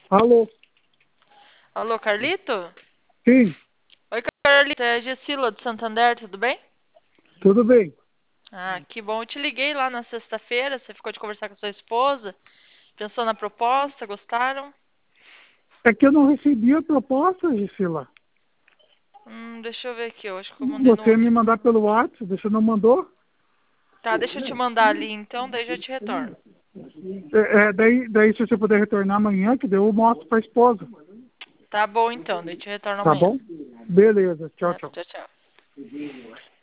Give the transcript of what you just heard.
Alô? Alô, Carlito? Sim, Oi, Carlito, é a Gessila do Santander, tudo bem? tudo bem. Ah, que bom. Eu te liguei lá na sexta-feira, você ficou de conversar com sua esposa, pensou na proposta, gostaram? É que eu não recebi a proposta, Gisela. Deixa eu ver aqui, eu acho que eu mandei no Você me último. mandar pelo WhatsApp, você não mandou? Tá, deixa eu te mandar ali então, daí já te retorno. Daí se você puder retornar amanhã, que daí eu mostro para a esposa. Tá bom então, daí te retorno Tá amanhã. bom? Beleza, tchau, Tá, tchau. tchau, tchau.